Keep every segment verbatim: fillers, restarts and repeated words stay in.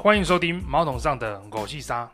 欢迎收听毛桶上的狗戏沙。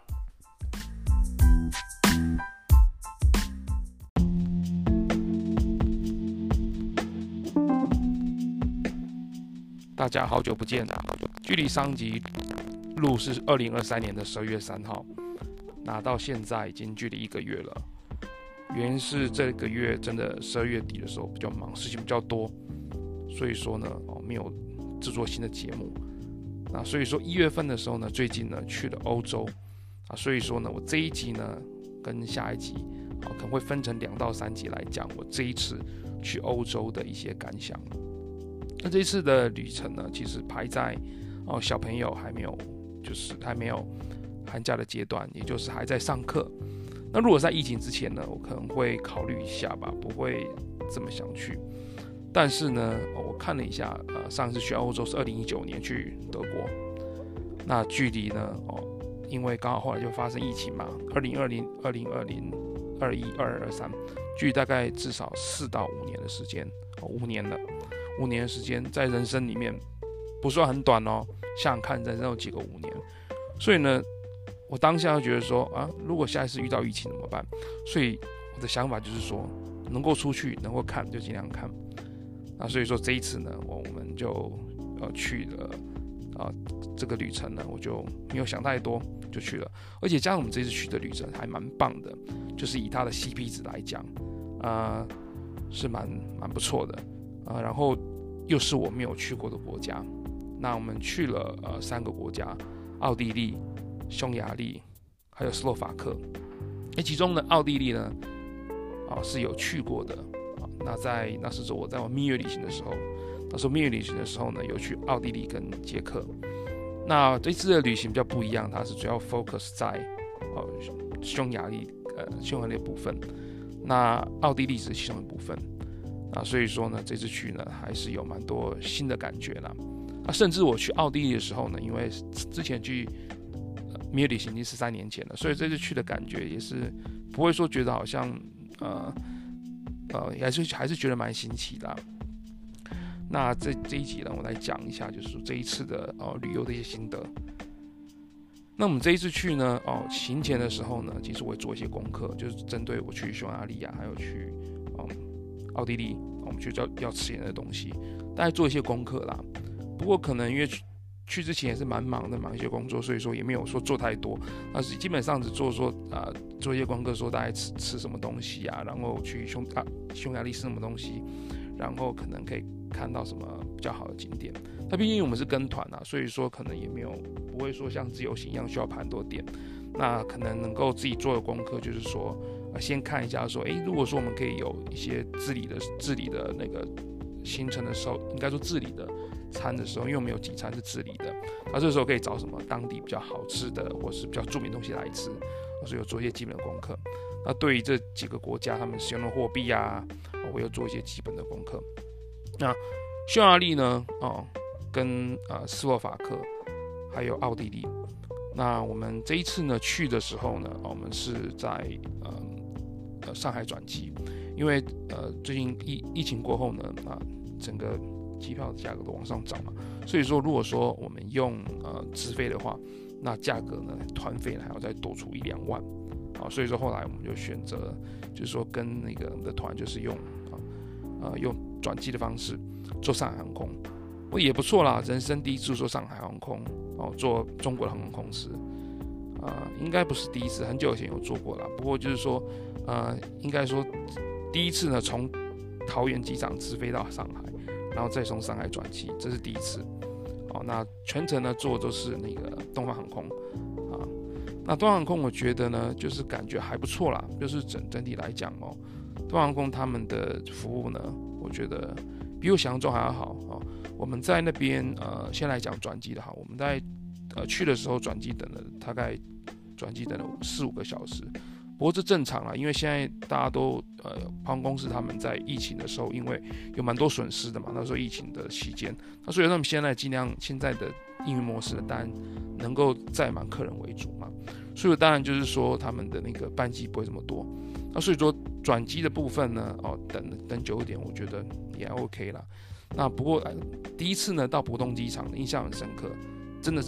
大家好久不见，距离上集录是二零二三年的十二月三号，那到现在已经距离一个月了。原因是这个月真的十二月底的时候比较忙，事情比较多，所以说呢，哦，没有制作新的节目。那所以说一月份的时候呢，最近呢去了欧洲啊，所以说呢，我这一集呢跟下一集啊可能会分成两到三集来讲我这一次去欧洲的一些感想。那这一次的旅程呢，其实排在哦小朋友还没有就是还没有寒假的阶段，也就是还在上课。那如果在疫情之前呢，我可能会考虑一下吧，不会这么想去。但是呢，哦、我看了一下，呃，上次去欧洲是二零一九年去德国，那距离呢，哦，因为刚好后来就发生疫情嘛，二零二零、二零二零、二一、二二、二三，距离大概至少四到五年的时间，哦，五年了，五年的时间在人生里面不算很短哦，想想看人生有几个五年，所以呢，我当下就觉得说啊，如果下一次遇到疫情怎么办？所以我的想法就是说，能够出去能够看就尽量看。那所以说这一次呢，我我们就呃去了啊、呃、这个旅程呢，我就没有想太多就去了，而且加上我们这次去的旅程还蛮棒的，就是以它的 C P 值来讲，啊、呃、是蛮蛮不错的啊、呃，然后又是我没有去过的国家，那我们去了呃三个国家，奥地利、匈牙利还有斯洛伐克，那其中呢奥地利呢啊、呃、是有去过的。那在那是我在我蜜月旅行的时候，那时候蜜月旅行的时候呢，有去奥地利跟捷克。那这次的旅行比较不一样，它是主要 focus 在呃匈牙利呃匈牙利的部分，那奥地利是其中一部分。那所以说呢，这次去呢还是有蛮多新的感觉啦。那甚至我去奥地利的时候呢，因为之前去、呃、蜜月旅行已经十三年前了，所以这次去的感觉也是不会说觉得好像呃。呃，还是还是觉得蛮新奇的、啊。那这这一集呢，我来讲一下，就是这一次的呃旅游的一些心得。那我们这一次去呢，哦，行前的时候呢，其实我会做一些功课，就是针对我去匈牙利啊，还有去嗯奥地利，我们去要要吃点的东西，大概做一些功课啦。不过可能因为去去之前也是蛮忙的，忙一些工作，所以说也没有说做太多。那是基本上只做说啊、呃，做一些功课，说大概吃吃什么东西啊，然后去匈啊匈牙利吃什么东西，然后可能可以看到什么比较好的景点。那毕竟我们是跟团啊，所以说可能也没有不会说像自由行一样需要排很多点。那可能能够自己做的功课就是说，呃，先看一下说，哎，如果说我们可以有一些自理的自理的那个行程的时候，应该说自理的餐的时候，因为我们有几餐是自理的，那这时候可以找什么当地比较好吃的，或是比较著名的东西来吃，所以有做一些基本的功课。那对于这几个国家他们使用的货币啊，我有做一些基本的功课。那匈牙利呢，哦，跟呃斯洛伐克还有奥地利，那我们这一次呢去的时候呢，我们是在呃呃上海转机，因为呃最近疫疫情过后呢，啊、呃、整个机票的价格都往上涨嘛，所以说如果说我们用呃直飞的话，那价格呢团费呢还要再多出一两万，啊，所以说后来我们就选择就是说跟那个的团就是用啊呃用转机的方式坐上海航空，我也不错啦，人生第一次坐上海航空哦，坐中国的航空公司，啊、呃、应该不是第一次，很久以前有坐过啦，不过就是说呃应该说第一次呢从桃园机场直飞到上海。然后再从上海转机，这是第一次。哦，那全程呢坐的都是那个东方航空啊。那东方航空我觉得呢，就是感觉还不错啦，就是整整体来讲哦，东方航空他们的服务呢，我觉得比我想象中还要好哦。我们在那边呃，先来讲转机的哈，我们在呃去的时候转机等了大概转机等了四五个小时。不过这正常啦，因为现在大家都呃，航空公司他们在疫情的时候，因为有蛮多损失的嘛，那时候疫情的期间，那所以他们现在尽量现在的营运模式当然能够载满客人为主嘛，所以当然就是说他们的那个班机不会这么多，那所以说转机的部分呢，哦等等久一点，我觉得也 OK 啦。那不过、呃、第一次呢到浦东机场印象很深刻，真的是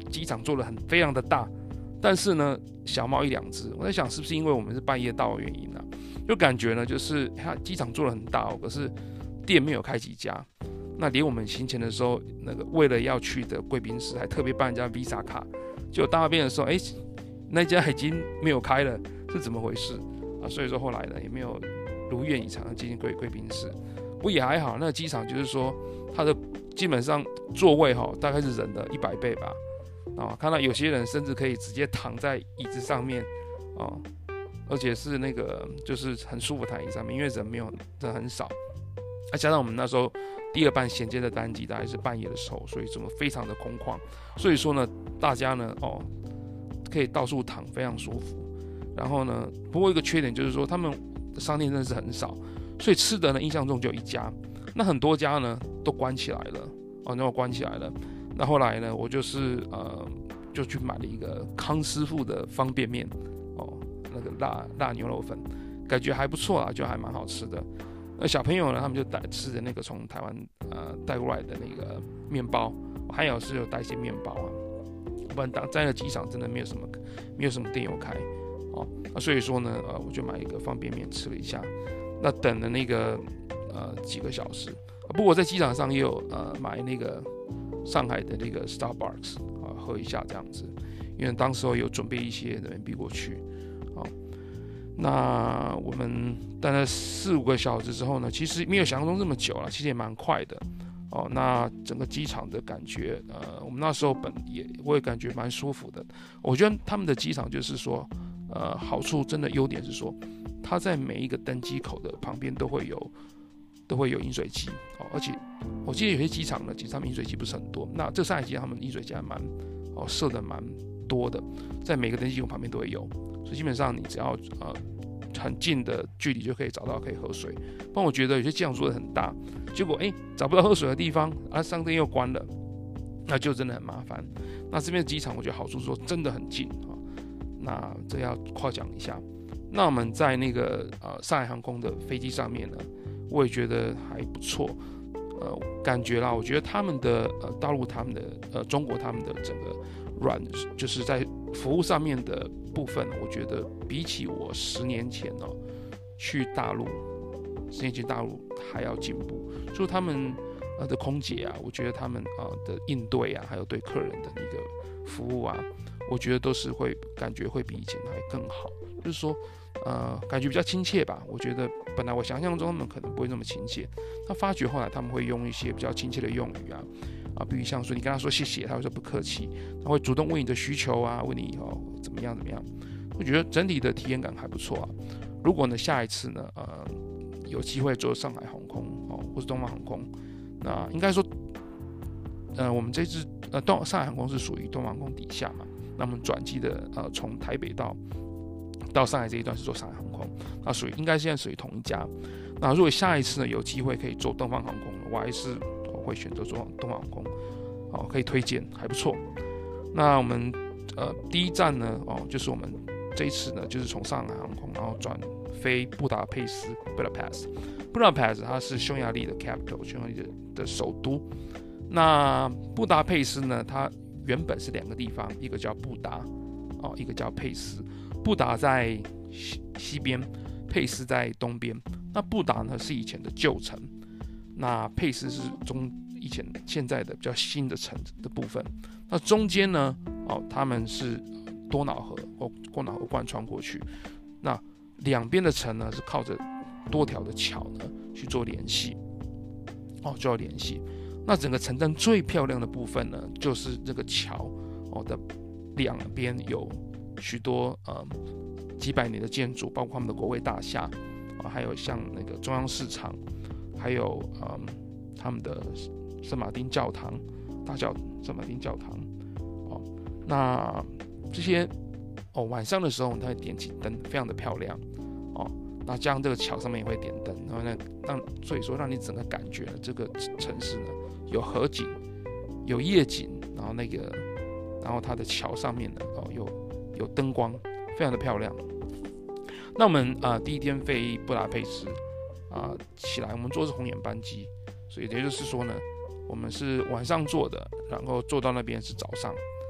机场做的很非常的大，但是呢小猫一两只。我在想是不是因为我们是半夜到的原因啊？就感觉呢就是它机场做的很大哦，可是店没有开几家。那连我们行前的时候，那个为了要去的贵宾室，还特别办人家 Visa 卡，结果到那边的时候，哎，那家已经没有开了，是怎么回事啊？所以说后来呢，也没有如愿以偿的进行贵贵宾室。不过也还好，那个机场就是说，它的基本上座位哈、哦，大概是人的一百倍吧。啊，看到有些人甚至可以直接躺在椅子上面，啊，而且是那个就是很舒服躺在椅子上面，因为人没有人很少。再、啊、加上我们那时候第二班衔接的单机大概是半夜的时候，所以怎么非常的空旷，所以说呢，大家呢哦可以到处躺，非常舒服。然后呢，不过一个缺点就是说他们的商店真的是很少，所以吃的呢印象中就有一家，那很多家呢都关起来了哦，那我关起来了。那后来呢，我就是呃就去买了一个康师傅的方便面哦，那个辣辣牛肉粉，感觉还不错啊，就还蛮好吃的。那小朋友呢，他们就带吃的那个从台湾呃带过来的那个面包，还有是有带一些面包啊，不然当在那机场真的没有什么没有什么店有开哦，那所以说呢，呃，我就买一个方便面吃了一下，那等了那个呃几个小时，不过我在机场上也有呃买那个上海的那个 Starbucks 啊喝一下这样子，因为当时候有准备一些人民币过去，啊。那我们待了四五个小时之后呢，其实没有想象中这么久了，其实也蛮快的哦。那整个机场的感觉，呃，我们那时候本也我也感觉蛮舒服的。我觉得他们的机场就是说，呃，好处真的优点是说，它在每一个登机口的旁边都会有都会有饮水机哦，而且我记得有些机场呢，其实他们饮水机不是很多，那这上海机场他们饮水机还蛮哦设的蛮多的，在每个登机口旁边都会有。所以基本上你只要呃很近的距离就可以找到可以喝水。不然我觉得有些机场做的很大，结果哎找不到喝水的地方，啊商店又关了，那就真的很麻烦。那这边的机场我觉得好处是说真的很近啊，那这要夸奖一下。那我们在那个呃上海航空的飞机上面呢，我也觉得还不错。呃，感觉啦，我觉得他们的呃大陆他们的呃中国他们的整个软就是在服务上面的部分，我觉得比起我十年前哦去大陆，十年前大陆还要进步。就他们呃的空姐啊，我觉得他们啊、呃、的应对啊，还有对客人的那个服务啊，我觉得都是会感觉会比以前还更好。就是说，呃，感觉比较亲切吧。我觉得本来我想象中他们可能不会那么亲切，他发觉后来他们会用一些比较亲切的用语啊，啊，比如像说你跟他说谢谢，他会说不客气，他会主动问你的需求啊，问你哦怎么样怎么样。我觉得整体的体验感还不错啊。如果呢下一次呢，呃，有机会坐上海航空哦，或是东方航空，那应该说，呃，我们这支呃东上海航空是属于东方航空底下嘛，那我们转机的呃从台北到到上海这一段是坐上海航空，那属于应该现在属于同一家。那如果下一次呢有机会可以坐东方航空，我还是我会选择坐东方航空，哦，可以推荐，还不错。那我们呃第一站呢，哦，就是我们这一次呢，就是从上海航空，然后转飞布达佩斯 （Budapest）。布达佩斯它是匈牙利的 capital， 匈牙利 的, 的首都。那布达佩斯呢，它原本是两个地方，一个叫布达，哦，一个叫佩斯。布达在西西边，佩斯在东边。那布达呢是以前的旧城，那佩斯是中以前现在的比较新的城的部分。那中间呢，哦，他们是多瑙河或多瑙河贯穿过去。那两边的城呢是靠着多条的桥呢去做联系，哦，就要联系。那整个城镇最漂亮的部分呢，就是这个桥哦的两边有许多呃几百年的建筑，包括他们的国会大厦啊，还有像那个中央市场，还有嗯他们的圣马丁教堂，大教圣马丁教堂哦。那这些哦晚上的时候它会点起灯，非常的漂亮哦。那加上这个桥上面也会点灯，然后呢让所以说让你整个感觉呢这个城市呢有河景，有夜景，然后那个然后它的桥上面呢哦有有灯光，非常的漂亮。那我们啊、呃、第一天飞布达佩斯啊、呃、起来，我们坐的是红眼班机，所以也就是说呢，我们是晚上坐的，然后坐到那边是早上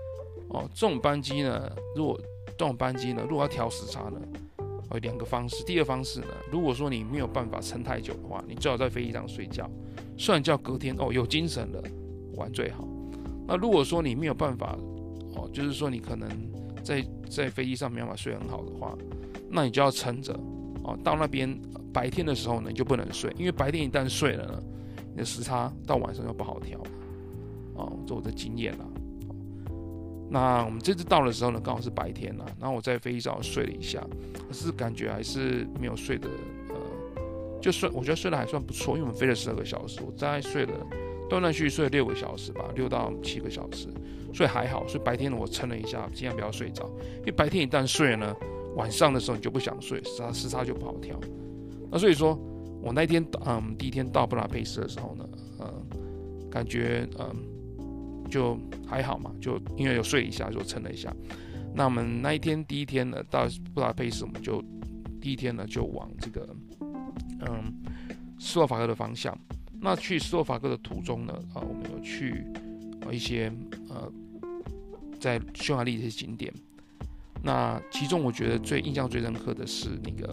哦，这种班机呢，如果这种班机呢，如果要调时差呢，有两个方式。第二个方式呢，如果说你没有办法撑太久的话，你最好在飞机上睡觉，睡完觉隔天哦有精神了玩最好。那如果说你没有办法哦，就是说你可能在在飞机上没办法睡很好的话，那你就要撑着哦，到那边白天的时候呢，你就不能睡，因为白天一旦睡了呢，你的时差到晚上就不好调哦，这我的经验啦。那我们这次到的时候呢，刚好是白天啦，然后我在飞机上睡了一下，可是感觉还是没有睡的，呃，就睡，我觉得睡得还算不错，因为我们飞了十二个小时，我大概睡了断断续续睡了六个小时吧，六到七个小时，所以还好。所以白天我撑了一下，尽量不要睡着，因为白天一旦睡了呢，晚上的时候你就不想睡，时差时差就不好调。那所以说我那天嗯第一天到布达佩斯的时候呢，呃，感觉嗯。就还好嘛，就因为有睡一下，就撑了一下。那我们那一天第一天呢，到布达佩斯，我们就第一天呢就往这个嗯斯洛伐克的方向。那去斯洛伐克的途中呢，啊，我们有去呃一些呃在匈牙利的一些景点。那其中我觉得最印象最深刻的是那个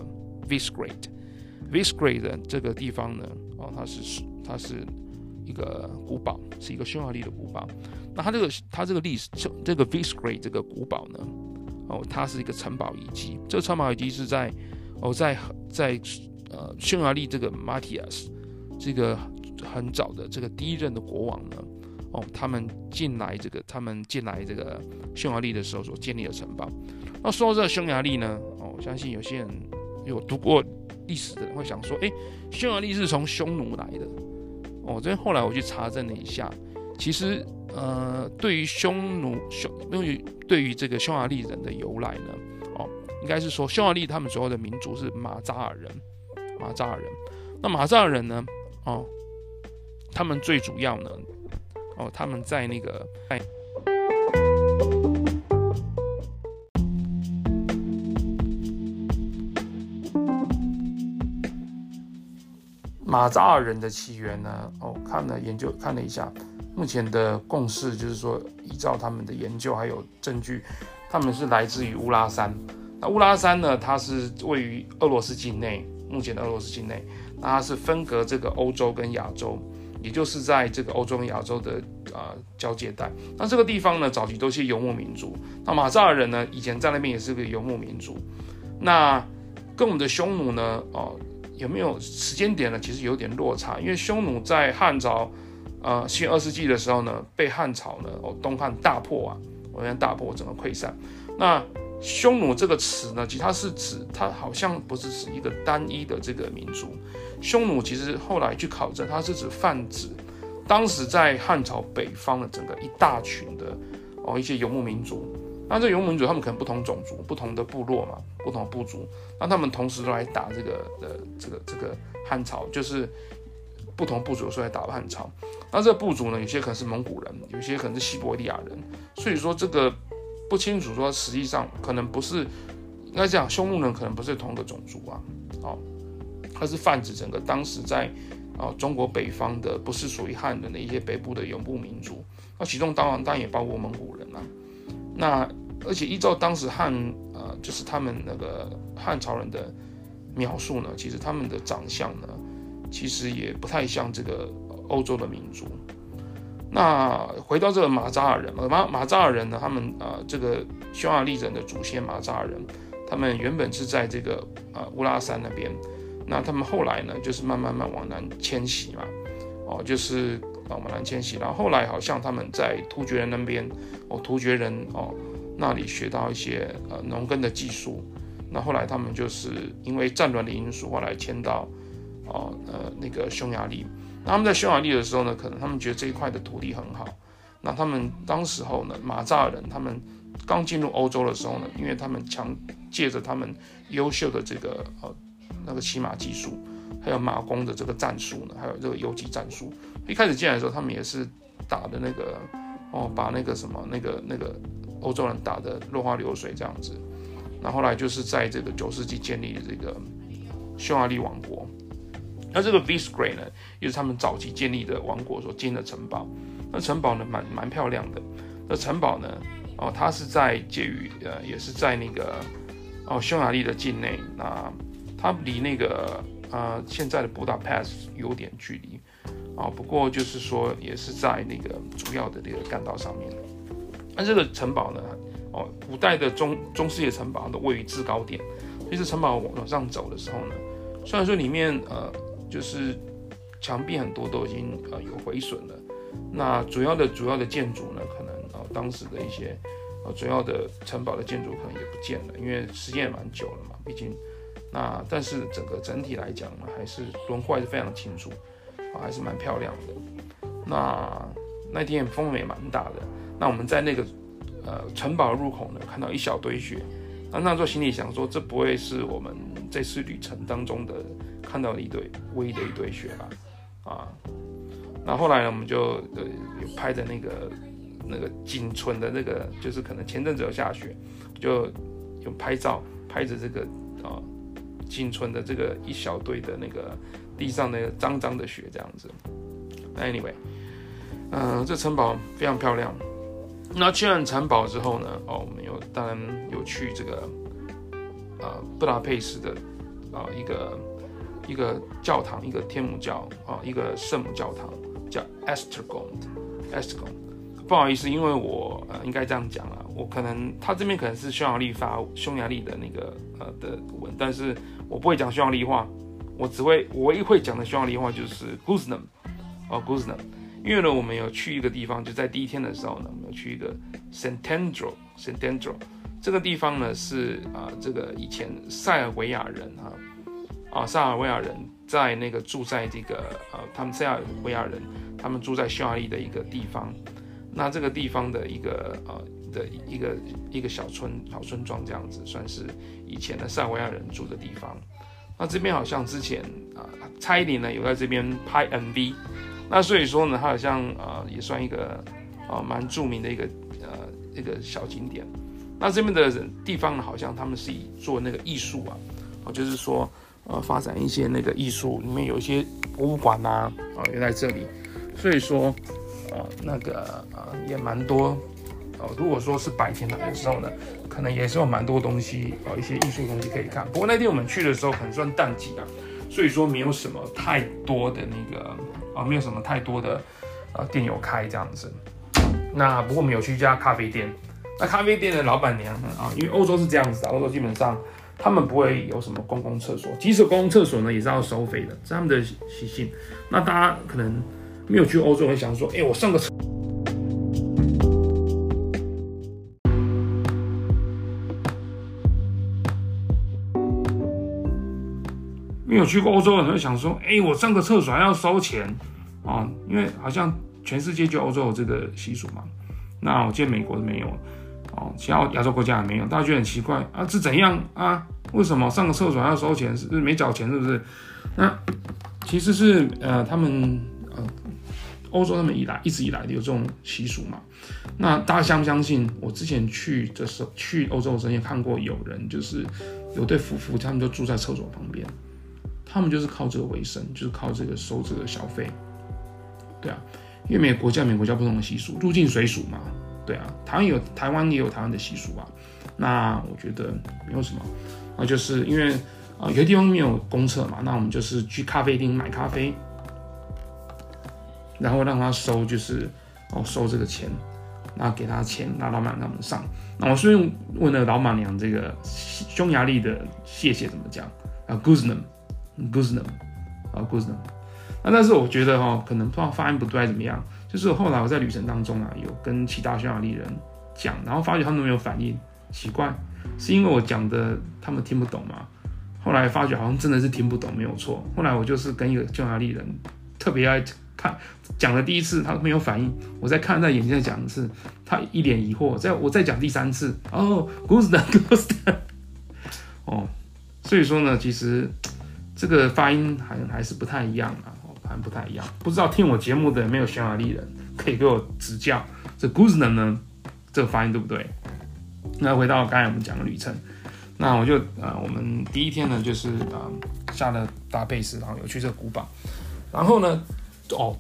Visegrad。Visegrad 的这个地方呢，哦，它是它是。一个古堡，是一个匈牙利的古堡。那它这个它这个历史，这个 Visegrad 这个古堡呢，哦，它是一个城堡遗迹。这个城堡遗迹是在哦在在呃匈牙利这个 Matthias 这个很早的这个第一任的国王呢，哦，他们进来这个他们进来这个匈牙利的时候所建立的城堡。那说到这个匈牙利呢，哦，我相信有些人有读过历史的人会想说，哎，匈牙利是从匈奴来的。哦，这边后来我去查证了一下，其实呃，对于匈奴匈，因为对于这个匈牙利人的由来呢，哦，应该是说匈牙利他们所有的民族是马扎尔人，马扎尔人。那马扎尔人呢，哦，他们最主要呢，哦，他们在那个在马扎尔人的起源呢？哦，看了研究看了一下，目前的共识就是说，依照他们的研究还有证据，他们是来自于乌拉山。那乌拉山呢，它是位于俄罗斯境内，目前的俄罗斯境内，那它是分隔这个欧洲跟亚洲，也就是在这个欧洲跟亚洲的呃交界带。那这个地方呢，早期都是游牧民族。那马扎尔人呢，以前在那边也是个游牧民族。那跟我们的匈奴呢，哦。有没有时间点呢？其实有点落差，因为匈奴在汉朝，呃，西元二世纪的时候呢，被汉朝呢，哦，东汉大破啊，我们大破整个溃散。那匈奴这个词呢，其实它是指，它好像不是指一个单一的这个民族。匈奴其实后来去考证，它是指泛指当时在汉朝北方的整个一大群的哦一些游牧民族。那这游牧民族他们可能不同种族、不同的部落嘛，不同的部族，那他们同时都来打这个的这个这个汉朝，就是不同部族说来打汉朝。那这个部族呢，有些可能是蒙古人，有些可能是西伯利亚人，所以说这个不清楚说实际上可能不是，应该讲匈奴人可能不是同一个种族啊，哦，它是泛指整个当时在啊、哦、中国北方的不是属于汉人的一些北部的游牧民族，那其中当然当然也包括蒙古人啊。那而且依照当时汉呃，就是他们那个汉朝人的描述呢，其实他们的长相呢，其实也不太像这个欧洲的民族。那回到这个马扎尔人，马马扎尔人呢，他们呃这个匈牙利人的祖先马扎尔人，他们原本是在这个呃乌拉山那边，那他们后来呢，就是慢慢慢往南迁徙嘛，哦，就是往南迁徙，然后后来好像他们在突厥人那边，哦，突厥人哦那里学到一些呃农耕的技术，那后来他们就是因为战乱的因素，后来迁到哦呃那个匈牙利。那他们在匈牙利的时候呢，可能他们觉得这一块的土地很好，那他们当时候呢，马扎尔人他们刚进入欧洲的时候呢，因为他们强借着他们优秀的这个呃那个骑马技术，还有马弓的这个战术呢，还有这个游击战术，一开始进来的时候，他们也是打的那个哦，把那个什么那个那个欧洲人打得落花流水这样子。那后来就是在这个九世纪建立的这个匈牙利王国。那这个 Visegrad 呢，也是他们早期建立的王国所建的城堡。那城堡呢，蛮蛮漂亮的。那城堡呢， 哦，它是在介于呃，也是在那个哦匈牙利的境内，那它离那个呃现在的布达佩斯有点距离啊、哦，不过就是说也是在那个主要的这个干道上面。那这个城堡呢，哦，古代的中中世纪城堡都位于制高点，所以这城堡往上走的时候呢，虽然说里面呃就是墙壁很多都已经呃有毁损了，那主要的主要的建筑呢，可能呃当时的一些呃主要的城堡的建筑可能也不见了，因为时间也蛮久了嘛，毕竟那但是整个整体来讲呢，还是轮廓还是非常清楚，啊，还是蛮漂亮的。那那天风也蛮大的，那我们在那个呃城堡入口呢，看到一小堆雪，那那时候心里想说，这不会是我们这次旅程当中的看到的一堆唯一的一堆雪吧？啊，那后来呢，我们就呃有拍的那个那个仅存的那个，就是可能前阵子有下雪，就有拍照拍着这个啊仅存的这个一小堆的那个地上那个脏脏的雪这样子。Anyway， 嗯、呃，这城堡非常漂亮。那去完城堡之后呢，哦，我们有当然有去这个呃布达佩斯的啊、呃、一个。一个教堂，一个天母教啊，一个圣母教堂，叫 Esztergom。Esztergom， 不好意思，因为我呃应该这样讲啦，我可能他这边可能是匈牙利发匈牙利的那个呃的文，但是我不会讲匈牙利话，我只会我唯一会讲的匈牙利话就是 Guznem 哦 Guznem， 因为呢我们有去一个地方，就在第一天的时候呢，我们有去一个 Szentendró Szentendró 这个地方呢是啊、呃、这个以前塞尔维亚人啊。啊，塞尔维亚人在那个住在这个呃，他们塞尔维亚人他们住在匈牙利的一个地方，那这个地方的一个呃的一个一个小村小村庄这样子，算是以前的塞尔维亚人住的地方。那这边好像之前啊、呃，蔡依林呢有在这边拍 M V， 那所以说呢，它好像啊、呃、也算一个啊蛮、呃、著名的一个呃一个小景点。那这边的地方呢，好像他们是以做那个艺术啊，哦就是说。呃，发展一些那个艺术，里面有一些博物馆啊，啊、呃，也在这里，所以说，呃，那个呃也蛮多，呃，如果说是白天来的时候呢，可能也是有蛮多东西，呃，一些艺术东西可以看。不过那天我们去的时候，可能算淡季啊，所以说没有什么太多的那个，啊、呃，没有什么太多的呃店有开这样子。那不过我们有去一家咖啡店，那咖啡店的老板娘啊、呃，因为欧洲是这样子的，欧洲基本上。他们不会有什么公共厕所，即使公共厕所呢也是要收费的，是他们的习性。那大家可能没有去欧洲，会想说，哎、欸，我上个厕，没有去过欧洲的人会想说，哎、欸，我上个厕所还要收钱啊、哦？因为好像全世界就欧洲有这个习俗嘛。那我记得美国没有。哦，其他亚洲国家也没有，大家觉得很奇怪啊，是怎样啊？为什么上个厕所还要收钱？是没缴钱是不是？那其实是呃，他们呃，欧洲他们以来一直以来的有这种习俗嘛。那大家相不相信？我之前去的时候，去欧洲的时候也看过有人就是有对夫妇，他们就住在厕所旁边，他们就是靠这个为生，就是靠这个收这个小费。对啊，因为每个国家每个国家不同的习俗，入境随俗嘛。对啊，台湾有台湾也有台湾的习俗啊，那我觉得没有什么，啊，就是因为啊、呃、有些地方没有公厕嘛，那我们就是去咖啡厅买咖啡，然后让他收就是哦收这个钱，然后给他钱，让老板让我们上。那我顺便问了老板娘这个匈牙利的谢谢怎么讲啊 ，Guznem，Guznem， 啊 Guznem。那但是我觉得哈、哦，可能不知道发音不对还是怎么样。就是后来我在旅程当中啊，有跟其他匈牙利人讲，然后发觉他们没有反应，奇怪，是因为我讲的他们听不懂吗？后来发觉好像真的是听不懂，没有错。后来我就是跟一个匈牙利人特别爱看，讲了第一次他没有反应，我再看在眼睛再讲一次，他一脸疑惑，再我再讲第三次，哦 ，Guznem Guznem， 哦，所以说呢，其实这个发音还还是不太一样啊。还不太一样，不知道听我节目的没有匈牙利人可以给我指教，这 Guznem 呢，这个发音对不对？那回到刚才我们讲的旅程，那我就呃，我们第一天呢就是呃下了达佩斯，然后有去这个古堡，然后呢，哦，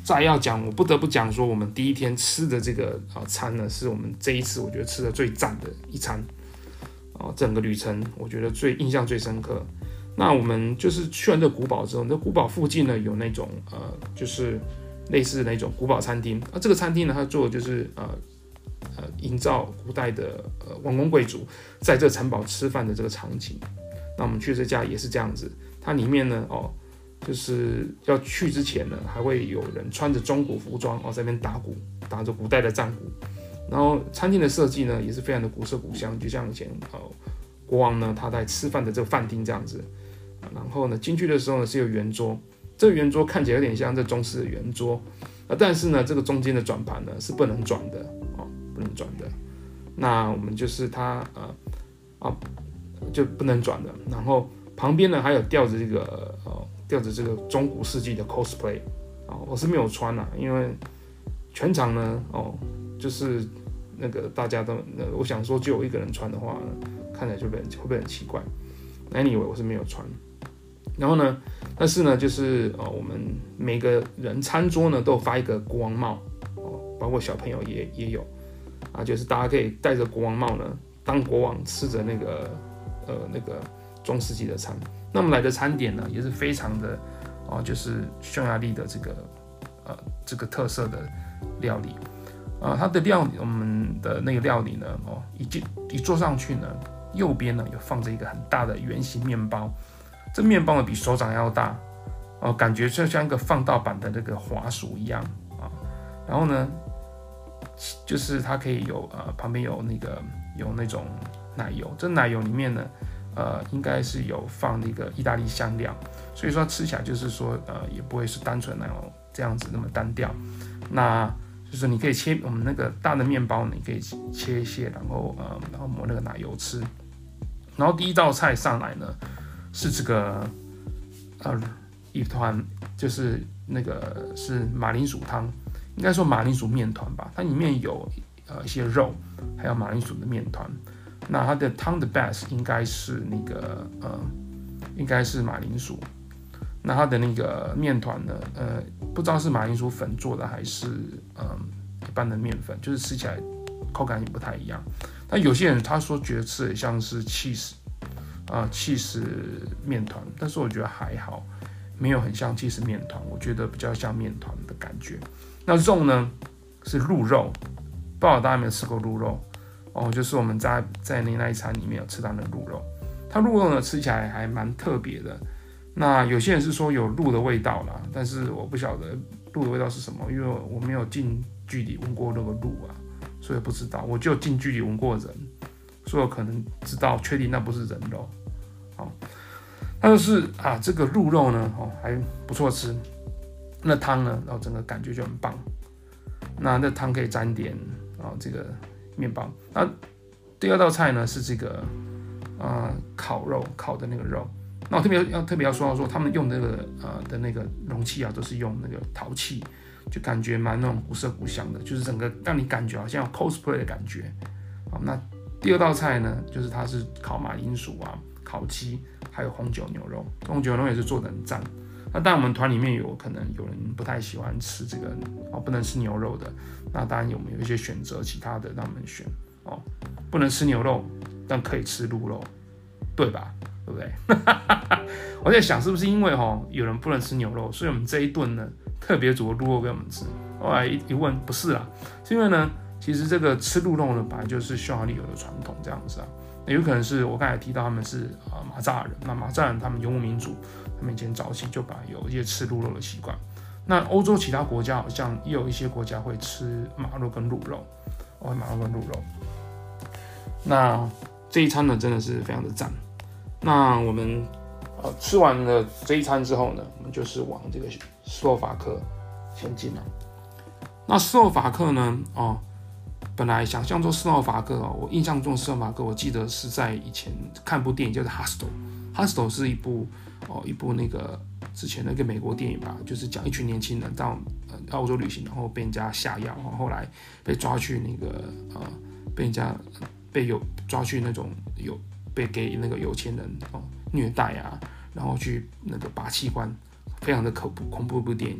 再要讲，我不得不讲说，我们第一天吃的这个啊餐呢，是我们这一次我觉得吃的最赞的一餐啊，整个旅程我觉得最印象最深刻。那我们就是去完这古堡之后，那古堡附近呢有那种呃，就是类似那种古堡餐厅啊，这个餐厅呢，它做的就是呃呃营造古代的呃王公贵族在这城堡吃饭的这个场景。那我们去这家也是这样子，它里面呢哦。就是要去之前呢，还会有人穿着中古服装哦，在那边打鼓，打着古代的战鼓。然后餐厅的设计呢，也是非常的古色古香，就像以前呃国王呢他在吃饭的这个饭厅这样子。然后呢，进去的时候呢是有圆桌，这个圆桌看起来有点像这中式的圆桌，啊，但是呢这个中间的转盘呢是不能转的哦，不能转的。那我们就是它呃啊就不能转的。然后旁边呢还有吊着这个呃。吊着这个中古世纪的 cosplay 啊，我是没有穿啊，因为全场呢，哦，就是那个大家都，我想说就有一个人穿的话，看起来就会会不会很奇怪。Anyway， 我是没有穿。然后呢，但是呢，就是哦，我们每个人餐桌呢都有发一个国王帽哦，包括小朋友也也有啊，就是大家可以戴着国王帽呢，当国王吃着那个呃那个中世纪的餐。那么来的餐点呢，也是非常的哦，就是匈牙利的这个呃这个特色的料理啊、呃，它的料理我们的那个料理呢，哦，一进一坐上去呢，右边呢有放着一个很大的圆形面包，这面包呢比手掌要大哦，感觉就像一个放大版的那个滑鼠一样啊。然后呢，就是它可以有呃旁边有那个有那种奶油，这奶油里面呢。呃，应该是有放那个意大利香料，所以说吃起来就是说，呃，也不会是单纯那种这样子那么单调。那就是你可以切我们那个大的面包，你可以切一些，然后呃，然后抹那个奶油吃。然后第一道菜上来呢，是这个呃一团，就是那个是马铃薯汤，应该说马铃薯面团吧，它里面有呃一些肉，还有马铃薯的面团。那它的汤的 base 应该是那个呃，应该是马铃薯。那它的那个面团呢，呃，不知道是马铃薯粉做的还是嗯、呃、一般的面粉，就是吃起来口感也不太一样。但有些人他说觉得吃的像是 cheese 啊、呃、cheese 面团，但是我觉得还好，没有很像 cheese 面团，我觉得比较像面团的感觉。那肉呢是鹿肉，不知道大家有没有吃过鹿肉？哦，就是我们在在那那一餐里面有吃到那鹿肉，它鹿肉呢吃起来还蛮特别的。那有些人是说有鹿的味道啦，但是我不晓得鹿的味道是什么，因为我没有近距离闻过那个鹿啊，所以不知道。我就近距离闻过人，所以我可能知道确定那不是人肉。好，但就是啊，这个鹿肉呢，哦还不错吃。那汤呢，然后整个感觉就很棒。那那汤可以沾点啊、哦、这个。面包。那第二道菜呢是这个呃烤肉，烤的那个肉。那我特别要特别要说到说，他们用那个呃的那个容器啊，都是用那个陶器，就感觉蛮那种古色古香的，就是整个让你感觉好像有 cosplay 的感觉。好，那第二道菜呢，就是它是烤马铃薯啊、烤鸡，还有红酒牛肉。红酒牛肉也是做的很赞。那当然我们团里面有可能有人不太喜欢吃这个哦，不能吃牛肉的。那当然有没有一些选择其他的让我们选哦，不能吃牛肉，但可以吃鹿肉，对吧？对不对？我在想是不是因为哦有人不能吃牛肉，所以我们这一顿呢特别煮鹿肉给我们吃。后来一一问不是啦，是因为呢其实这个吃鹿肉呢本来就是匈牙利有的传统这样子啊。有可能是我刚才提到他们是啊马扎尔人，那马扎尔人他们游牧民族，他们以前早期就把有一些吃鹿肉的习惯。那欧洲其他国家好像也有一些国家会吃马肉跟鹿肉，哦，马肉跟鹿肉。那这一餐呢真的是非常的赞。那我们呃吃完了这一餐之后呢，我们就是往这个斯洛伐克前进了。那斯洛伐克呢，哦。本来想象中斯洛伐克哦，我印象中斯洛伐克，我记得是在以前看部电影叫做《Hostel》，《Hostel》是一部哦一部那个之前那个美国电影吧，就是讲一群年轻人到呃澳洲旅行，然后被人家下药，然后后来被抓去那个呃被人家被有抓去那种有被给那个有钱人哦虐待啊，然后去那个拔器官，非常的恐怖恐怖一部电影。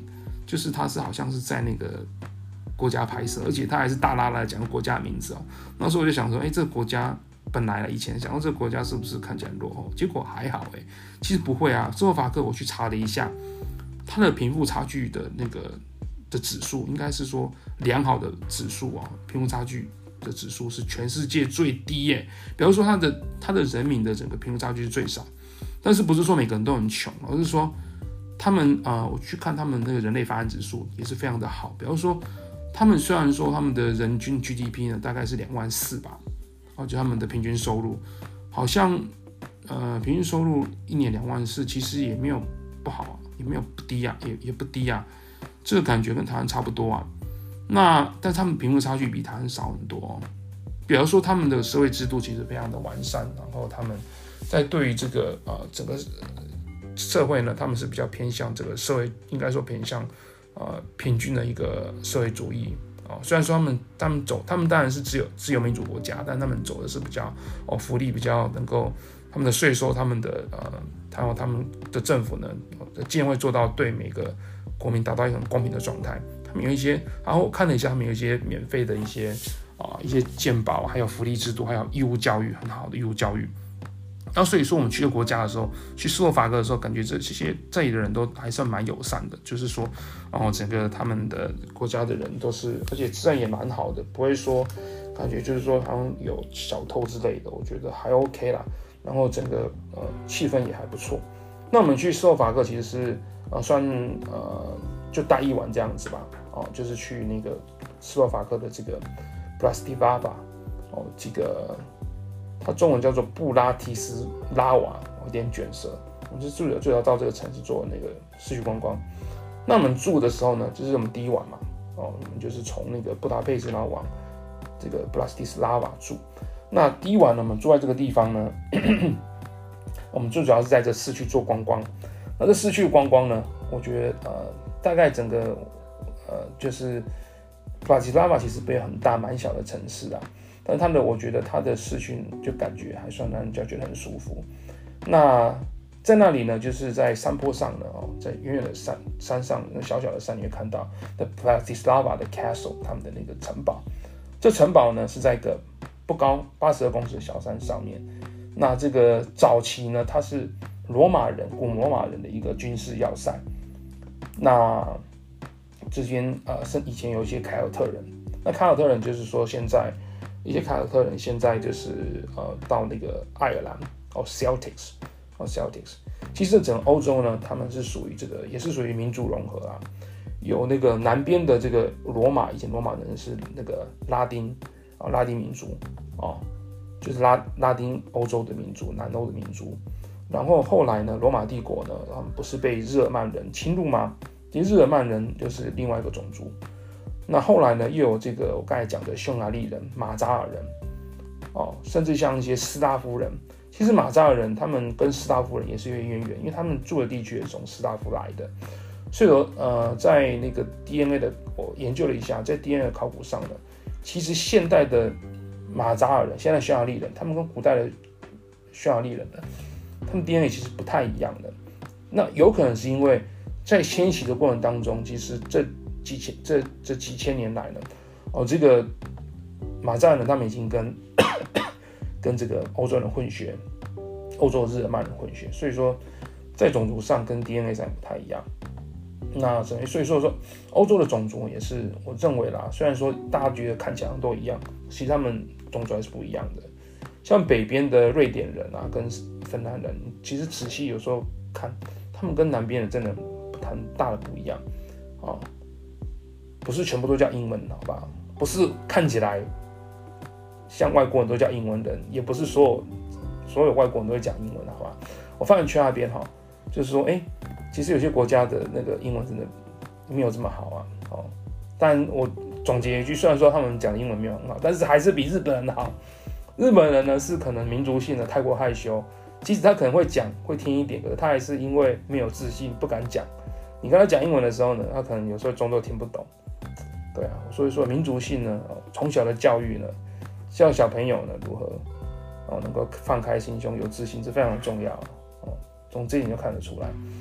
就是他是好像是在那个国家拍摄，而且他还是大拉拉讲国家的名字哦。那时候我就想说，哎，这个国家本来以前想到这个国家是不是看起来很落后，结果还好哎，其实不会啊。斯洛伐克我去查了一下，它的贫富差距的那个的指数，应该是说良好的指数啊，贫富差距的指数是全世界最低耶。比方说它的它的人民的整个贫富差距是最少，但是不是说每个人都很穷，而是说他们呃，我去看他们那个人类发展指数也是非常的好。比方说，他们虽然说他们的人均 G D P 呢大概是两万四吧，哦，就他们的平均收入好像呃平均收入一年两万四，其实也没有不好啊，也没有不低啊，也也不低啊，这个感觉跟台湾差不多啊。那但是他们贫富差距比台湾少很多哦。比方说他们的社会制度其实非常的完善，然后他们在对于这个呃整个社会呢，他们是比较偏向这个社会，应该说偏向呃平均的一个社会主义啊、哦。虽然说他们他们走，他们当然是自由自由民主国家，但他们走的是比较哦福利比较能够，他们的税收，他们的呃，还有他们的政府呢，既然会做到对每个国民达到一种公平的状态。他们有一些，然后我看了一下，他们有一些免费的一些啊、呃、一些健保，还有福利制度，还有义务教育，很好的义务教育。那所以说，我们去的国家的时候，去斯洛伐克的时候，感觉这些这里的人都还算蛮友善的，就是说，然后整个他们的国家的人都是，而且治安也蛮好的，不会说感觉就是说好像有小偷之类的，我觉得还 OK 啦。然后整个呃气氛也还不错。那我们去斯洛伐克其实是呃算呃就待一晚这样子吧，哦，就是去那个斯洛伐克的这个布拉斯蒂瓦吧，哦，这个。它中文叫做布拉提斯拉瓦，有点卷舌。我们是住了最早到这个城市做那个市区观光。那我们住的时候呢，就是我们第一晚嘛，哦，我们就是从那个布达佩斯然后往这个布拉斯蒂斯拉瓦住。那第一晚呢，我们住在这个地方呢，我们最主要是在这市区做观光。那这市区的观光呢，我觉得呃，大概整个呃就是布拉斯蒂斯拉瓦其实不是很大蛮小的城市啊。但它的，我觉得它的市区就感觉还算让人家觉得很舒服。那在那里呢，就是在山坡上呢，哦，在远远的山山上，那小小的山，你会看到 The Bratislava 的 Castle， 他们的那个城堡。这城堡呢是在一个不高八十二公尺的小山上面。那这个早期呢，它是罗马人古罗马人的一个军事要塞。那这边呃，是以前有一些凯尔特人。那凯尔特人就是说现在。一些凯尔特人现在就是呃到那个爱尔兰哦 Celtics 哦 Celtics， 其实整个欧洲呢，他们是属于这个也是属于民族融合啊，有那个南边的这个罗马，以前罗马人是那个拉丁啊、哦、拉丁民族哦，就是拉拉丁欧洲的民族，南欧的民族。然后后来呢，罗马帝国呢，他们不是被日耳曼人侵入吗？其实日耳曼人就是另外一个种族。那后来呢，又有这个我刚才讲的匈牙利人、马扎尔人，哦，甚至像一些斯拉夫人。其实马扎尔人他们跟斯拉夫人也是有渊源，因为他们住的地区也是从斯拉夫来的。所以说，呃，在那个 D N A 的我研究了一下，在 D N A 的考古上呢，其实现代的马扎尔人、现在匈牙利人，他们跟古代的匈牙利人呢，他们 D N A 其实不太一样的。那有可能是因为在迁徙的过程当中，其实这几千这这几千年来呢，哦，这个马扎尔人他们已经跟跟这个欧洲人混血，欧洲日耳曼人混血，所以说在种族上跟 D N A 上不太一样。那所以说说欧洲的种族也是我认为啦，虽然说大家觉得看起来都一样，其实他们种族还是不一样的。像北边的瑞典人啊，跟芬兰人，其实仔细有时候看，他们跟南边人真的很大的不一样啊。哦，不是全部都叫英文，好吧？不是看起来像外国人都叫英文人，也不是所有所有外国人都会讲英文，好吧？我发现去那边哈，就是说，哎，其实有些国家的那个英文真的没有这么好啊。哦，但我总结一句，虽然说他们讲的英文没有很好，但是还是比日本人好。日本人呢是可能民族性的太过害羞，即使他可能会讲会听一点，可是他还是因为没有自信不敢讲。你跟他讲英文的时候呢，他可能有时候装作听不懂。对啊，所以说民族性呢，从小的教育呢，教小朋友呢如何哦能够放开心胸、有自信，这非常重要哦。从这一点就看得出来。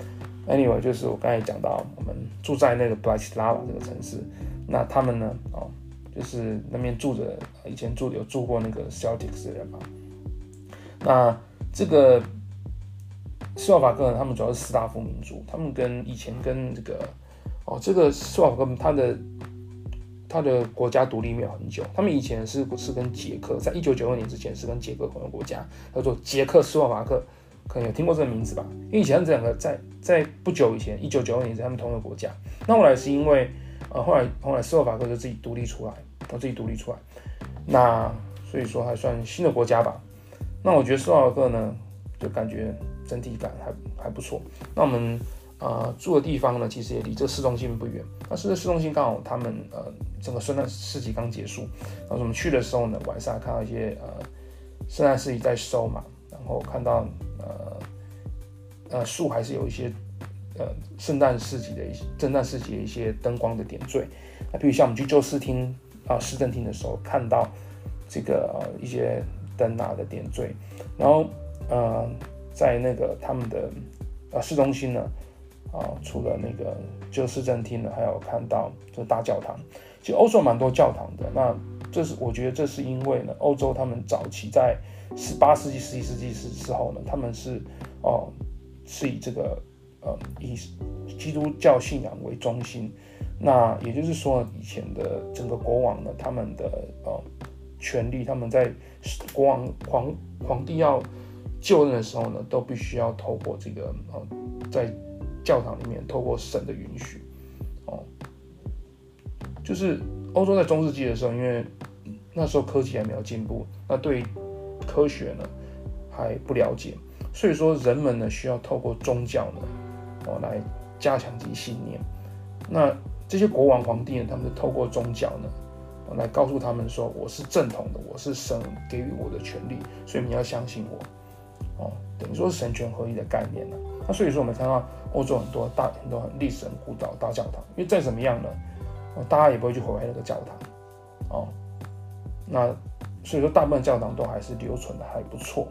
，anyway， 就是我刚才讲到，我们住在那个 Bratislava 这个城市，那他们呢，哦，就是那边住着，以前住有住过那个 Celtics 的人嘛。那这个斯洛伐克呢，他们主要是斯拉夫民族，他们跟以前跟这个哦，这个斯洛伐克它的它的国家独立没有很久，他们以前是是跟捷克，在一九九二年之前是跟捷克同一个国家，叫做捷克斯洛伐克。可能有听过这个名字吧？因为以前这两个在在不久以前，一九九二年是他们同一个国家。那后来是因为呃后来后来斯洛伐克就自己独立出来，自己独立出来，那所以说还算新的国家吧。那我觉得斯洛伐克呢，就感觉整体感还还不错。那我们呃住的地方呢，其实也离这个市中心不远。那市市中心刚好他们呃整个圣诞市集刚结束，然后我们去的时候呢，晚上看到一些呃圣诞市集在收嘛。然后看到呃呃树还是有一些呃圣诞市集的一些圣诞市集的一些灯光的点缀，那比如像我们去旧市厅啊市政厅的时候看到这个、呃、一些灯啊的点缀，然后呃在那个他们的呃市中心呢啊除了那个旧市政厅呢，还有看到这大教堂。其实欧洲蛮多教堂的，那这是我觉得这是因为呢欧洲他们早期在十八世纪、十七世纪之后呢，他们是哦、呃、是以这个呃以基督教信仰为中心。那也就是说，以前的整个国王呢，他们的呃权力，他们在国王皇皇帝要就任的时候呢，都必须要透过这个呃在教堂里面透过神的允许哦。就是欧洲在中世纪的时候，因为那时候科技还没有进步，那对科学呢还不了解，所以说人们呢需要透过宗教呢哦来加强自己信念。那这些国王皇帝呢，他们是透过宗教呢、哦、来告诉他们说，我是正统的，我是神给予我的权利，所以你要相信我哦，等于说是神权合一的概念呢。那所以说我们看到欧洲很多大很多很历史很古老大教堂，因为再怎么样呢，哦、大家也不会去毁坏那个教堂哦。那所以说大部分教堂都还是留存的还不错。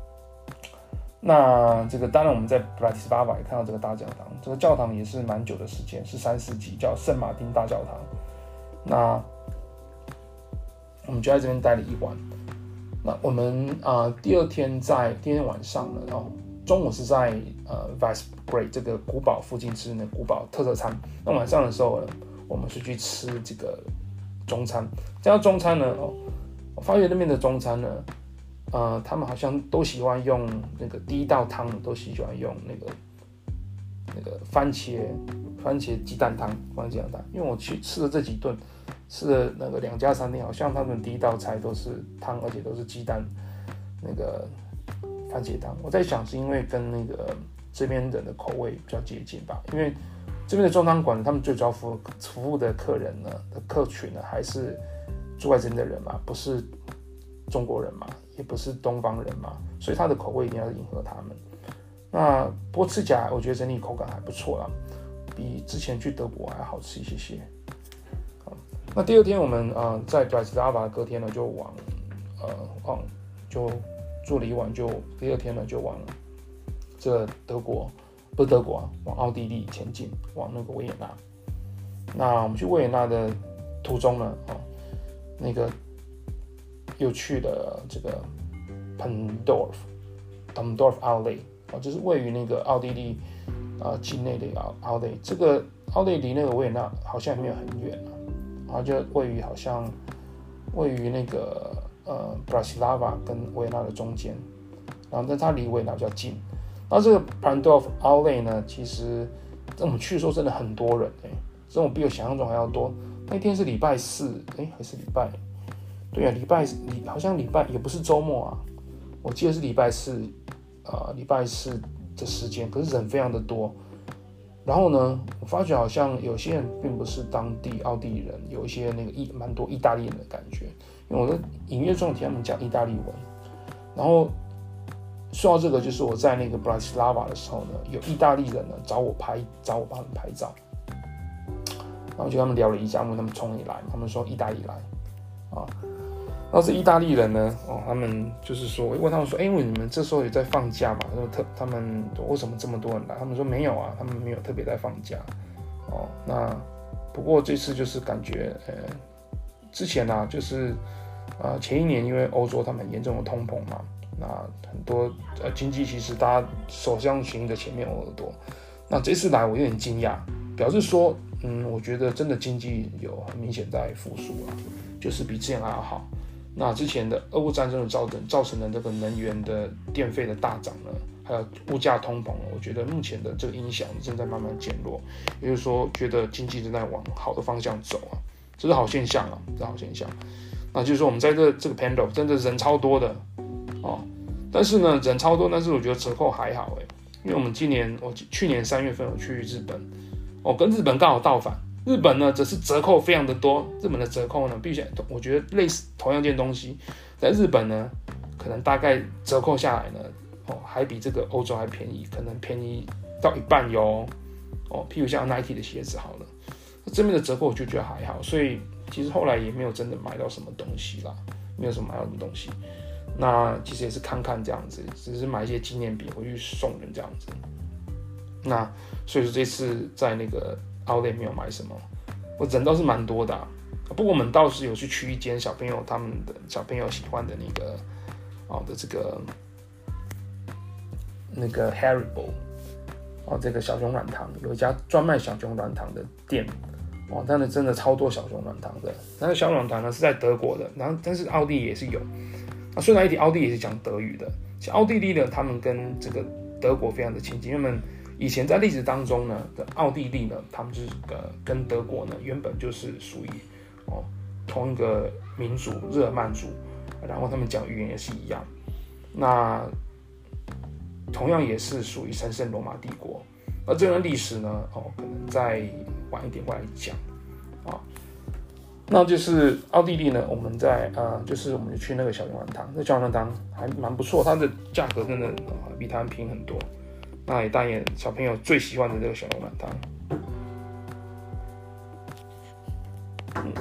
那这个当然我们在布拉提斯拉瓦也看到这个大教堂，这个教堂也是蛮久的时间，是十三世纪，叫圣马丁大教堂。那我们就在这边待了一晚。那我们啊、呃、第二天在第二天晚上呢，哦，中午是在呃 Visegrad 这个古堡附近吃那古堡特色餐。那晚上的时候呢，我们是去吃这个中餐。这样中餐呢，哦，我发现那边的中餐呢。呃，他们好像都喜欢用那个第一道汤，都喜欢用那个那个番茄番茄鸡蛋汤，番茄鸡蛋汤。因为我去吃了这几顿，吃了那个两家餐厅，好像他们第一道菜都是汤，而且都是鸡蛋那个番茄汤。我在想是因为跟那个这边人的口味比较接近吧，因为这边的中餐馆，他们最主要服务服务的客人呢的客群呢，还是住在这边的人嘛，不是中国人嘛。也不是东方人嘛，所以它的口味一定要迎合他们。那不过吃起来，我觉得整体口感还不错啦，比之前去德国还好吃一些些。那第二天我们呃在 Bratislava 隔天呢就往呃往就住了一晚，就第二天呢就往这德国不是德国啊，往奥地利前进，往那个维也纳。那我们去维也纳的途中呢，哦那个。又去了这个 Pundorf Pundorf Outlet 啊，就是位于那个奥地利啊境内的 Outlet。这个 Outlet 离那个维也纳好像也没有很远啊，然后就位于好像位于那个呃 Bratislava 跟维也纳的中间，然后但它离维也纳比较近。那这个 Pundorf Outlet 呢，其实我们去的时候真的很多人哎、欸，这种比我想象中还要多。那天是礼拜四哎、欸、还是礼拜？对啊，礼拜好像礼拜也不是周末啊，我记得是礼拜四，呃，礼拜四的时间，可是人非常的多。然后呢，我发觉好像有些人并不是当地奥地利人，有一些那个意蛮多意大利人的感觉，因为我的隐约中听他们讲意大利文。然后说到这个，就是我在那个 Bratislava 的时候呢，有意大利人呢找我拍，找我帮他们拍照。然后就跟他们聊了一下，问他们从哪里来，他们说意大利来，啊。 那是意大利人呢，哦，他们就是说，我问他们说，哎、欸，你们这时候也在放假嘛？说特他们为什么这么多人来？他们说没有啊，他们没有特别在放假。哦，那不过这次就是感觉，呃，之前啊，就是呃前一年因为欧洲他们很严重的通膨嘛，那很多呃经济其实大家首相行的前面有耳朵。那这次来我有点惊讶，表示说，嗯，我觉得真的经济有很明显在复苏啊，就是比之前还要好。那之前的俄乌战争的造成造成的这个能源的电费的大涨呢，还有物价通膨，我觉得目前的这个影响正在慢慢减弱，也就是说，觉得经济正在往好的方向走啊，这是好现象啊，这是好现象。那就是说，我们在这这个 Pandorf 真的人超多的哦，但是呢，人超多，但是我觉得折扣还好哎，因为我们今年我去年三月份有去日本，哦，跟日本刚好倒反。日本呢，则是折扣非常的多。日本的折扣呢，必须我觉得类似同样一件东西，在日本呢，可能大概折扣下来呢，哦，还比这个欧洲还便宜，可能便宜到一半哟。哦，譬如像 Nike 的鞋子好了，这边的折扣我就觉得还好，所以其实后来也没有真的买到什么东西啦，没有什么买到什么东西。那其实也是看看这样子，只是买一些纪念品回去送人这样子。那所以说这次在那个Outlet没有买什么，我人倒是蛮多的、啊，不过我们倒是有去去一间小朋友他们的小朋友喜欢的那个哦的这个那个 Haribo 哦这个小熊软糖，有一家专卖小熊软糖的店哦，但是真的超多小熊软糖的。那个小软糖呢是在德国的，然后但是奥地利也是有。那虽然一提奥地利也是讲德语的，像奥地利呢，他们跟这个德国非常的亲近，因为他们以前在历史当中呢，奥地利呢，他们就是呃跟德国呢原本就是属于哦同一个民族日耳曼族，然后他们讲语言也是一样，那同样也是属于神圣罗马帝国，而这段历史呢，哦可能再晚一点会来讲啊。那就是奥地利呢，我们在呃，就是我们去那个小熊软糖，那小熊软糖还蛮不错，它的价格真的、呃、比台湾便宜很多。那也当然小朋友最喜欢的这个小熊软糖，嗯。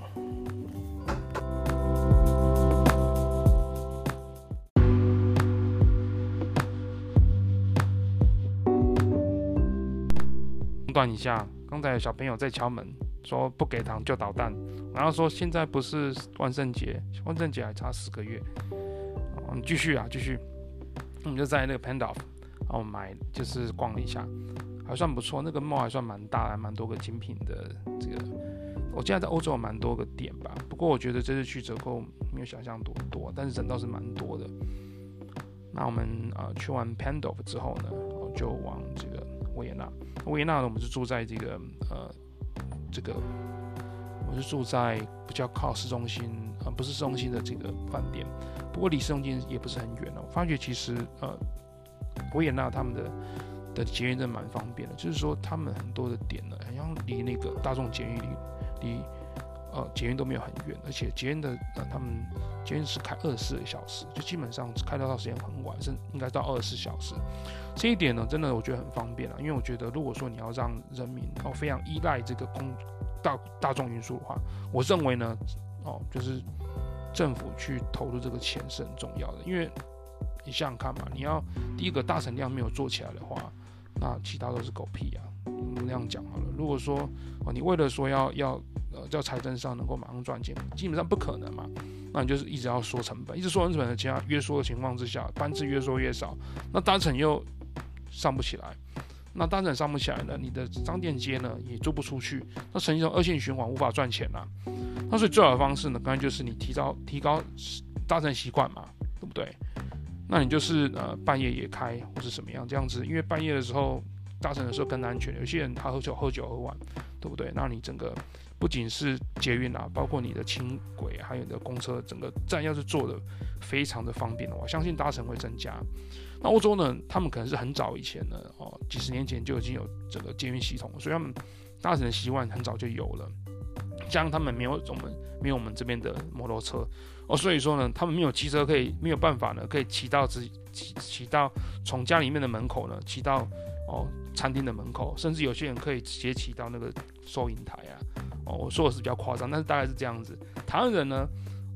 中断一下，刚才有小朋友在敲门，说不给糖就捣蛋，然后说现在不是万圣节，万圣节还差十个月。我们继续啊，继续，我们就在那个 Pandorf。然后买就是逛了一下，还算不错。那个 mall 还算蛮大，还蛮多个精品的。这个我记得在欧洲有蛮多个店吧，不过我觉得这次去折扣没有想象多多，但是人倒是蛮多的。那我们呃去完 Pandorf 之后呢，就往这个维也纳。维也纳呢，我们是住在这个呃这个，我是住在比较靠市中心，呃不是市中心的这个饭店，不过离市中心也不是很远哦。我发觉其实呃。维也纳他们的的捷运真的蛮方便的，就是说他们很多的点呢，好像离那个大众捷运离离呃捷运都没有很远，而且捷运的呃他们捷运是开二十四个小时，就基本上开到到时间很晚，甚至应该到二十四小时。这一点呢，真的我觉得很方便啊，因为我觉得如果说你要让人民哦非常依赖这个公大大众运输的话，我认为呢哦就是政府去投入这个钱是很重要的，因为。你想想看嘛，你要第一个大成量没有做起来的话，那其他都是狗屁啊。我们这样讲好了。如果说哦，你为了说要要呃叫财政上能够马上赚钱，基本上不可能嘛。那你就是一直要缩成本，一直缩成本的情况约缩的情况之下，班次越缩越少，那单程又上不起来。那单程上不起来呢，你的商店街呢也做不出去，那呈现一种恶性循环，无法赚钱啊。那所以最好的方式呢，刚才就是你提高提高搭乘习惯嘛，对不对？那你就是呃半夜也开或是什么样这样子，因为半夜的时候搭乘的时候更安全，有些人他喝酒喝酒喝完，对不对？那你整个不仅是捷运啊，包括你的轻轨还有你的公车，整个站要是做的非常的方便的话，相信搭乘会增加。那欧洲呢，他们可能是很早以前呢，哦，几十年前就已经有整个捷运系统，所以他们搭乘的习惯很早就有了。加上他们没有我们没有我们这边的摩托车哦，所以说呢，他们没有汽车可以没有办法呢，可以骑到自骑骑到从家里面的门口呢，骑到哦餐厅的门口，甚至有些人可以直接骑到那个收银台啊。哦，我说的是比较夸张，但是大概是这样子。台湾人呢，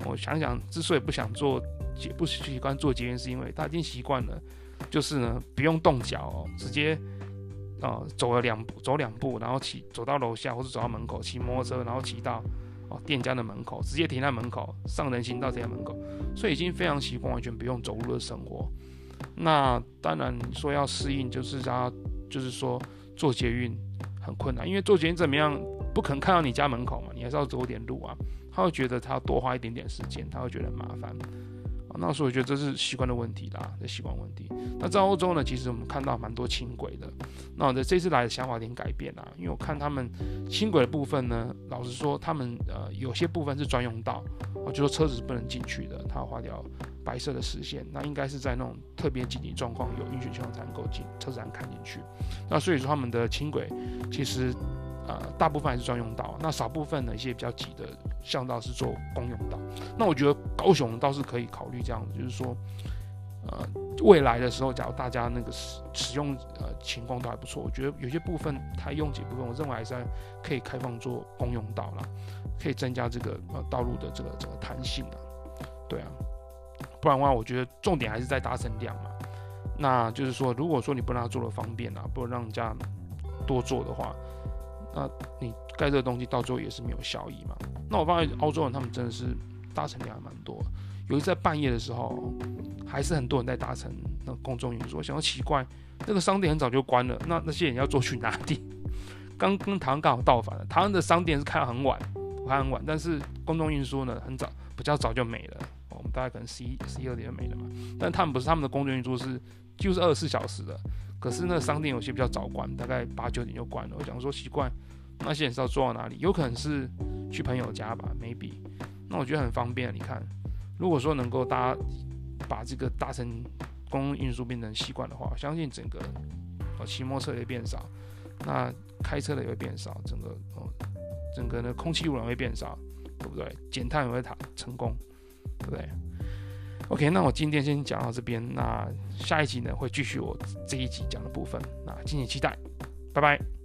我想想，之所以不想做不习惯做捷运，是因为他已经习惯了，就是呢不用动脚哦，直接呃走了两步，走两步，然后骑走到楼下或者走到门口，骑摩托车，然后骑到哦店家的门口，直接停在门口，上人行道停在门口，所以已经非常习惯完全不用走路的生活。那当然你说要适应，就是他就是说做捷运很困难，因为做捷运怎么样，不可能看到你家门口嘛，你还是要走点路啊。他会觉得他要多花一点点时间，他会觉得很麻烦。那所以我觉得这是习惯的问题啦，这习惯问题。那在欧洲呢，其实我们看到蛮多轻轨的。那我的这次来的想法有点改变啦，因为我看他们轻轨的部分呢，老实说，他们呃有些部分是专用道，就说车子是不能进去的，它画条白色的实线，那应该是在那种特别紧急状况有允许情况才能够进车子才能开进去。那所以说他们的轻轨其实呃大部分还是专用道，那少部分呢一些比较挤的巷道是做公用道。那我觉得高雄倒是可以考虑这样子，就是说，呃，未来的时候，假如大家那个使使用呃情况都还不错，我觉得有些部分太拥挤部分，我认为还是可以开放做公用道啦，可以增加这个呃道路的这个整个弹性啊，对啊，不然的话，我觉得重点还是在达成量嘛。那就是说，如果说你不让它做的方便啊，不让人家多做的话，那你盖这个东西到最后也是没有效益嘛。那我发现澳洲人他们真的是搭乘量还蛮多，尤其在半夜的时候，还是很多人在搭乘那公众运输。我想到奇怪，那个商店很早就关了，那那些人要坐去哪里？刚跟台湾刚好倒反了，台湾的商店是开到很晚，开很晚，但是公众运输呢很早，比较早就没了。我们大概可能十一、十一二点就没了嘛。但他们不是，他们的公众运输是几乎是二十四小时的。可是那个商店有些比较早关，大概八九点就关了。我想说奇怪，那些人是要坐到哪里？有可能是去朋友家吧 ，maybe。那我觉得很方便。你看，如果说能够大家把这个搭乘公共运输变成习惯的话，我相信整个呃骑摩托车也会变少，那开车的也会变少，整个呃整个呢空气污染会变少，对不对？减碳也会成功，对不对 ？OK， 那我今天先讲到这边，那下一集呢会继续我这一集讲的部分，那敬请期待，拜拜。